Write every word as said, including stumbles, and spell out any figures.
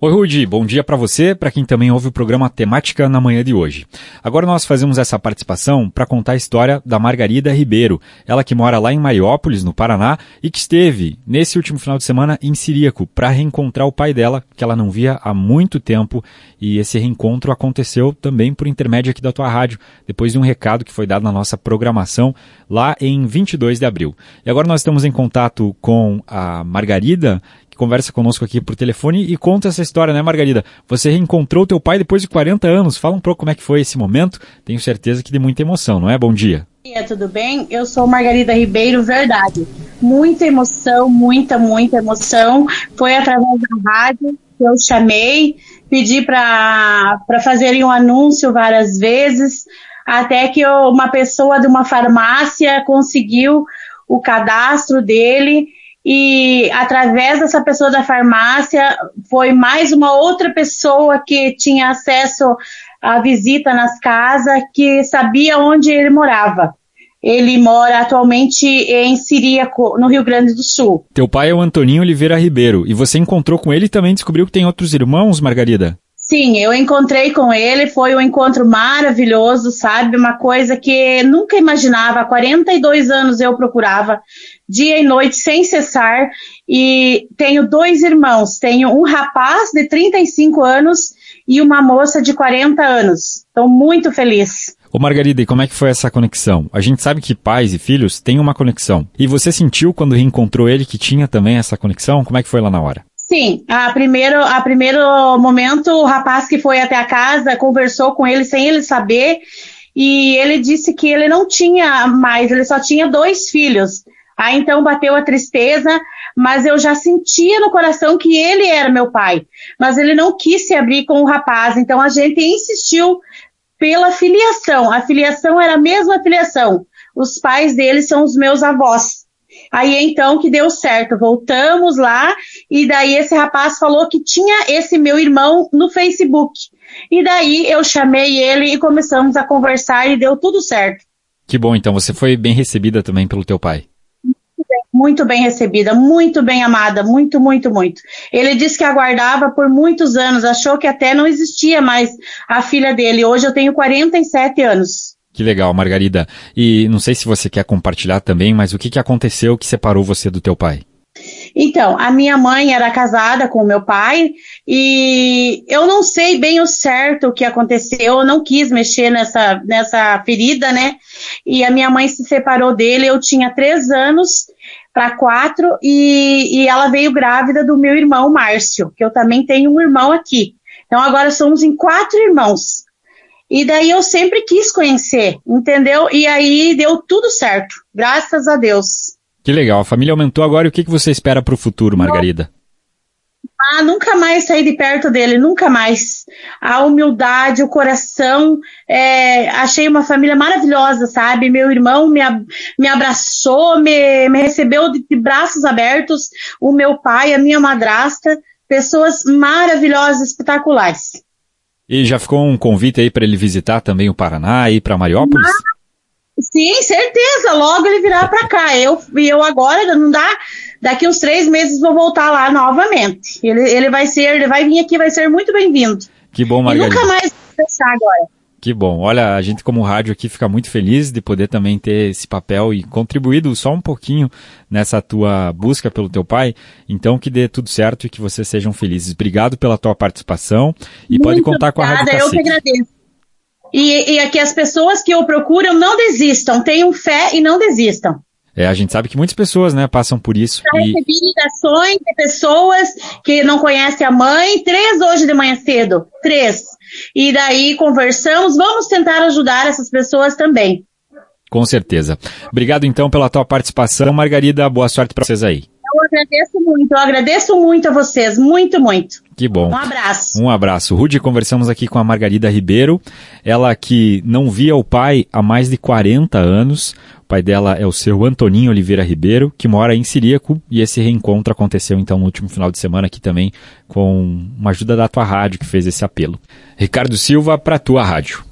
Oi, Rudy, bom dia para você, para quem também ouve o programa Temática na manhã de hoje. Agora nós fazemos essa participação para contar a história da Margarida Ribeiro, ela que mora lá em Mariópolis, no Paraná, e que esteve, nesse último final de semana, em Ciríaco, para reencontrar o pai dela, que ela não via há muito tempo, e esse reencontro aconteceu também por intermédio aqui da tua rádio, depois de um recado que foi dado na nossa programação lá em vinte e dois de abril. E agora nós estamos em contato com a Margarida, que conversa conosco aqui por telefone e conta essa história, né, Margarida? Você reencontrou teu pai depois de quarenta anos. Fala um pouco como é que foi esse momento. Tenho certeza que de muita emoção, não é? Bom dia. Bom dia, tudo bem? Eu sou Margarida Ribeiro, verdade. Muita emoção, muita, muita emoção. Foi através da rádio que eu chamei, pedi para para fazerem um anúncio várias vezes, até que eu, uma pessoa de uma farmácia conseguiu o cadastro dele. E através dessa pessoa da farmácia, foi mais uma outra pessoa que tinha acesso à visita nas casas, que sabia onde ele morava. Ele mora atualmente em Ciríaco, no Rio Grande do Sul. Teu pai é o Antoninho Oliveira Ribeiro, e você encontrou com ele e também descobriu que tem outros irmãos, Margarida? Sim, eu encontrei com ele, foi um encontro maravilhoso, sabe? Uma coisa que nunca imaginava. Há quarenta e dois anos eu procurava, dia e noite, sem cessar. E tenho dois irmãos. Tenho um rapaz de trinta e cinco anos e uma moça de quarenta anos. Estou muito feliz. Ô Margarida, e como é que foi essa conexão? A gente sabe que pais e filhos têm uma conexão. E você sentiu quando reencontrou ele que tinha também essa conexão? Como é que foi lá na hora? Sim, a primeiro, a primeiro momento o rapaz que foi até a casa conversou com ele sem ele saber e ele disse que ele não tinha mais, ele só tinha dois filhos. Aí então bateu a tristeza, mas eu já sentia no coração que ele era meu pai, mas ele não quis se abrir com o rapaz, então a gente insistiu pela filiação, a filiação era a mesma filiação, os pais dele são os meus avós. Aí então que deu certo, voltamos lá e daí esse rapaz falou que tinha esse meu irmão no Facebook. E daí eu chamei ele e começamos a conversar e deu tudo certo. Que bom, então você foi bem recebida também pelo teu pai. Muito bem, muito bem recebida, muito bem amada, muito, muito, muito. Ele disse que aguardava por muitos anos, achou que até não existia mais a filha dele. Hoje eu tenho quarenta e sete anos. Que legal, Margarida. E não sei se você quer compartilhar também, mas o que, que aconteceu que separou você do teu pai? Então, a minha mãe era casada com o meu pai e eu não sei bem o certo o que aconteceu, eu não quis mexer nessa, nessa ferida, né? E a minha mãe se separou dele, eu tinha três anos para quatro e, e ela veio grávida do meu irmão Márcio, que eu também tenho um irmão aqui. Então agora somos em quatro irmãos. E daí eu sempre quis conhecer, entendeu? E aí deu tudo certo, graças a Deus. Que legal, a família aumentou agora e o que, que você espera para o futuro, Margarida? Ah, nunca mais sair de perto dele, nunca mais. A humildade, o coração, é, achei uma família maravilhosa, sabe? Meu irmão me, me abraçou, me, me recebeu de, de braços abertos, o meu pai, a minha madrasta, pessoas maravilhosas, espetaculares. E já ficou um convite aí para ele visitar também o Paraná e para Mariópolis? Ah, sim, certeza. Logo ele virá para cá. Eu, eu agora não dá. Daqui uns três meses vou voltar lá novamente. Ele, ele vai ser, ele vai vir aqui, vai ser muito bem-vindo. Que bom, Margarida. E nunca mais vou fechar agora. Que bom. Olha, a gente como rádio aqui fica muito feliz de poder também ter esse papel e contribuído só um pouquinho nessa tua busca pelo teu pai. Então que dê tudo certo e que vocês sejam felizes. Obrigado pela tua participação e muito pode contar com a Rádio Cacique. Eu que agradeço. E, e aqui as pessoas que eu procuro não desistam, tenham fé e não desistam. É, a gente sabe que muitas pessoas, né, passam por isso. Já e... recebi ligações de pessoas que não conhecem a mãe, três hoje de manhã cedo, três. E daí conversamos, vamos tentar ajudar essas pessoas também. Com certeza. Obrigado então pela tua participação, Margarida, boa sorte para vocês aí. Eu agradeço muito, eu agradeço muito a vocês, muito, muito. Que bom. Um abraço. Um abraço. Rudy, conversamos aqui com a Margarida Ribeiro, ela que não via o pai há mais de quarenta anos. O pai dela é o seu Antoninho Oliveira Ribeiro, que mora em Ciríaco, e esse reencontro aconteceu então no último final de semana aqui também, com uma ajuda da tua rádio que fez esse apelo. Ricardo Silva, para tua rádio.